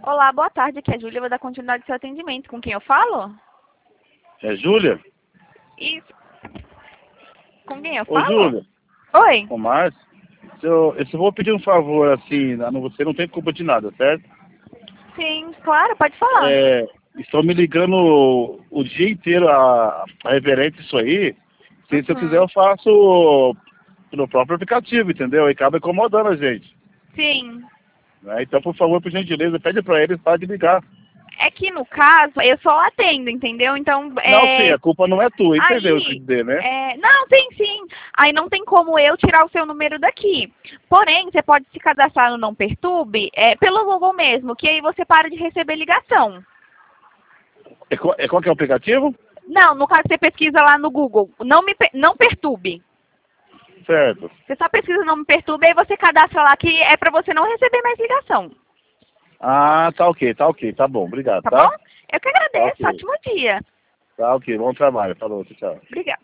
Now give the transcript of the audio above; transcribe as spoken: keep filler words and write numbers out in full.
Olá, boa tarde. Aqui é a Júlia, vou dar continuidade ao seu atendimento. Com quem eu falo? É Júlia? Isso. Com quem eu Ô, falo? Júlia. Oi. Ô, Márcio. Se eu, se eu vou pedir um favor, assim, não- você não tem culpa de nada, certo? Sim, claro, pode falar. É, estão me ligando o, o dia inteiro a, a reverente isso aí. Se, se eu quiser, Uhum. eu faço no próprio aplicativo, entendeu? E acaba incomodando a gente. Sim. Né? Então, por favor, por gentileza, pede pra eles para de ligar. É que no caso, eu só atendo, entendeu? Então, Não, sim, é... a culpa não é tua, entendeu o que eu Aí, quis dizer, né? é... não, sim, sim. Aí não tem como eu tirar o seu número daqui. Porém, você pode se cadastrar no Não Perturbe é, pelo Google mesmo, que aí você para de receber ligação. É, qual- é qual que é o aplicativo? Não, no caso você pesquisa lá no Google, não me per- não perturbe. Certo. Você só pesquisa Não Me Perturbe, aí você cadastra lá que é pra você não receber mais ligação. Ah, tá ok, tá ok, tá bom, obrigado, Tá bom? tá? Eu que Tá agradeço. ok. Ótimo dia. Tá ok, bom trabalho. Falou, tchau. Obrigada.